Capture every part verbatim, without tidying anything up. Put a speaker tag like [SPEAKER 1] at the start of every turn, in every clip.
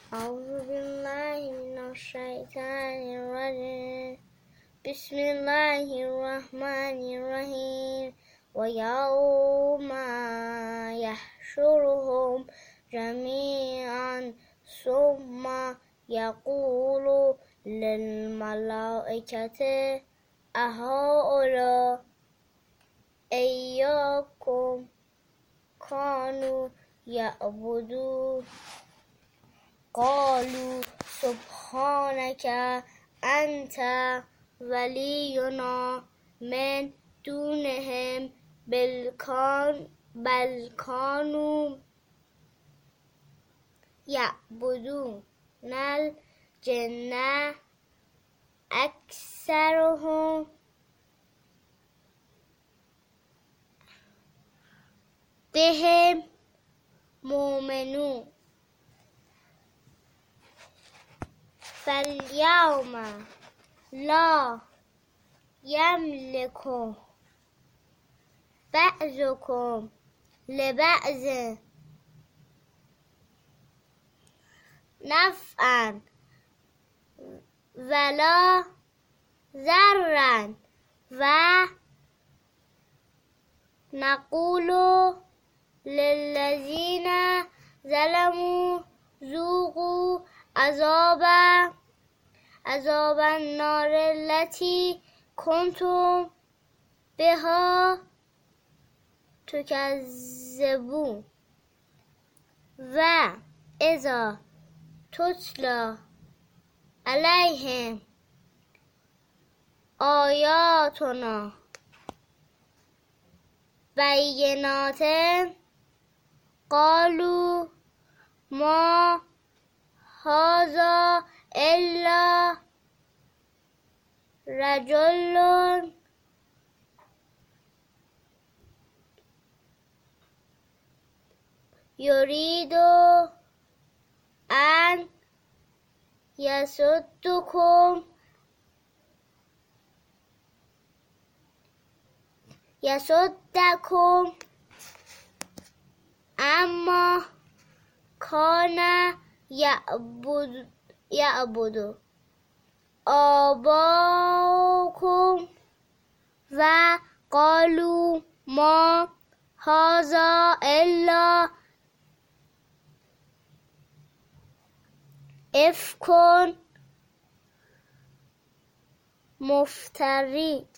[SPEAKER 1] أعوذ بالله من الشيطان الرجيم بسم الله الرحمن الرحيم ويوم يحشرهم جميعا ثم يقول للملائكة أهؤلاء إياكم كانوا يعبدون قالوا سبحانك أنت ولينا من دونهم بل كانوا يعبدون الجن أكثرهم بهم مؤمنون فاليوم لا يملك بعضكم لبعض نفعا ولا ضرا ونقول للذين ظلموا ذوقوا عذاب عذاب النار التي كنتم بها تكذبون و اذا تتلى عليهم آیاتنا بینات قالوا ما هذا إلا رجل يريد أن يصدكم يصدكم عما كان يعبد يعبد آباؤكم وقالوا ما هذا إلا إفك مفتري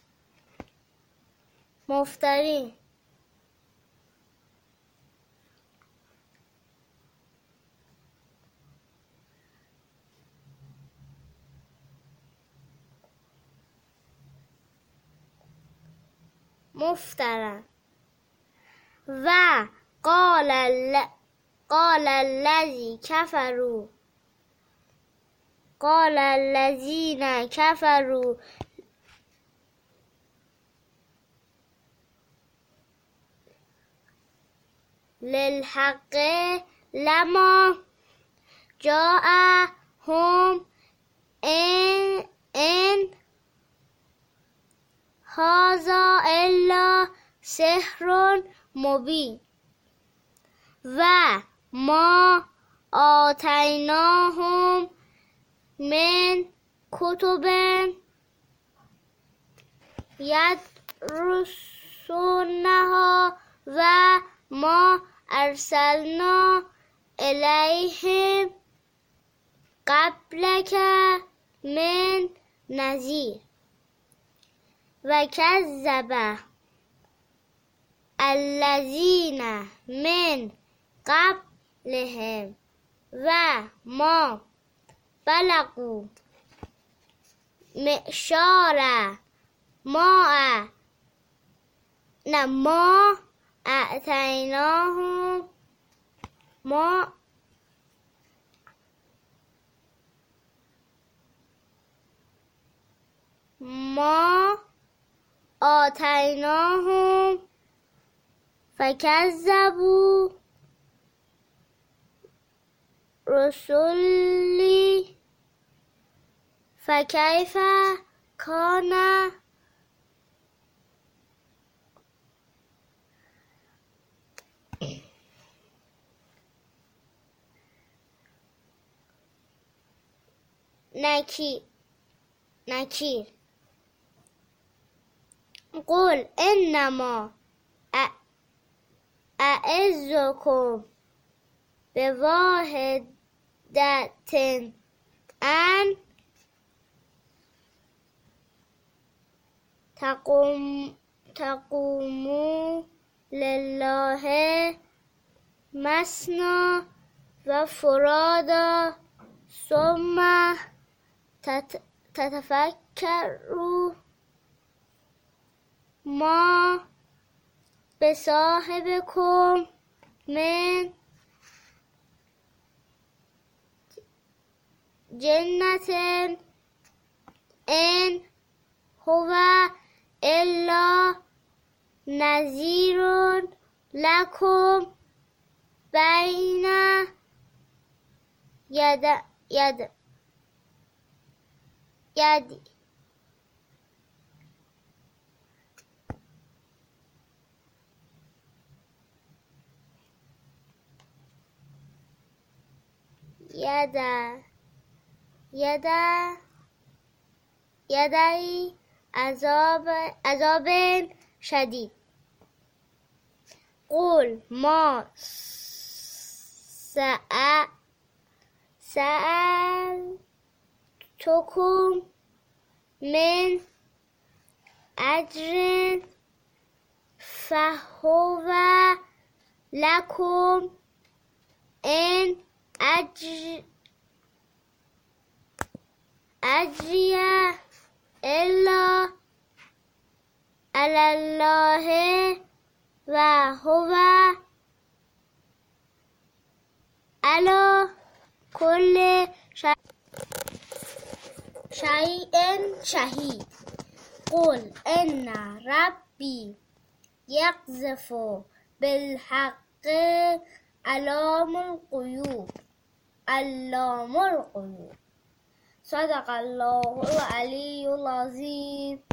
[SPEAKER 1] مفتري مفترى و قال قال الذي كفروا قال الذين كفروا للحق لما جاءهم إن إن هذا إلا سحر مبين و ما آتیناهم من کتب یدرسونها و ما ارسلنا الیهم قبلک من نذیر و کذب الذین من قبلهم و ما بلغوا معشار ما نه ما اعطیناهم ما ما آتیناهم فکذبوا رسلی فکیف کان نکیر نکیر قل انما اعظکم بواحدة ان تقوم تقوموا لله مثنی و فرادا ثم تتفکروا ما بصاحبکم من جنة ان هو الا نذیر لکم بین ید ید ید ید ید یدی عذاب عذاب شدید قل ما سأ سألتكم من أجر فهو لكم إن أجر أجري إلا على الله وهو على كل شيء شهید قل إن ربي يقذف بالحق علام الغیوب علام الغیوب صدق الله العلی العظیم.